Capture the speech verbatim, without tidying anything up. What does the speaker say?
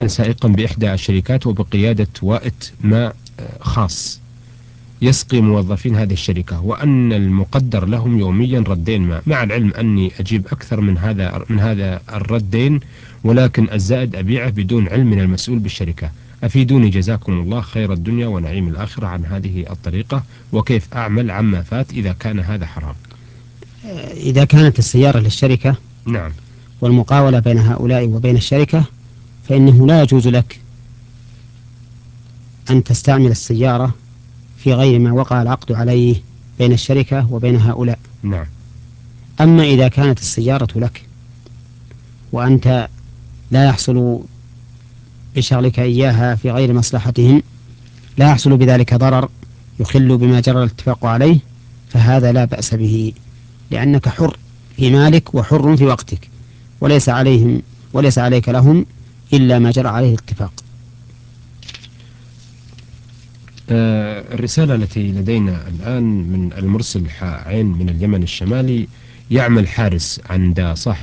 سائقا بإحدى الشركات وبقيادة وائت ماء خاص يسقي موظفين هذه الشركة، وأن المقدر لهم يوميا ردين ماء، مع العلم أني أجيب أكثر من هذا من هذا الردين، ولكن الزائد أبيعه بدون علم من المسؤول بالشركة. أفيدوني جزاكم الله خير الدنيا ونعيم الآخرة عن هذه الطريقة، وكيف أعمل عما فات إذا كان هذا حرام؟ إذا كانت السيارة للشركة نعم. والمقاولة بين هؤلاء وبين الشركة، فإنه لا يجوز لك أن تستعمل السيارة في غير ما وقع العقد عليه بين الشركة وبين هؤلاء. نعم. أما إذا كانت السيارة لك وأنت لا يحصل بشغلك إياها في غير مصلحتهم، لا يحصل بذلك ضرر يخل بما جرى الاتفاق عليه، فهذا لا بأس به، لأنك حر في مالك وحر في وقتك، وليس عليهم وليس عليك لهم إلا ما جرى عليه الاتفاق. آه الرسالة التي لدينا الآن من المرسل عين من اليمن الشمالي، يعمل حارس عند صاحب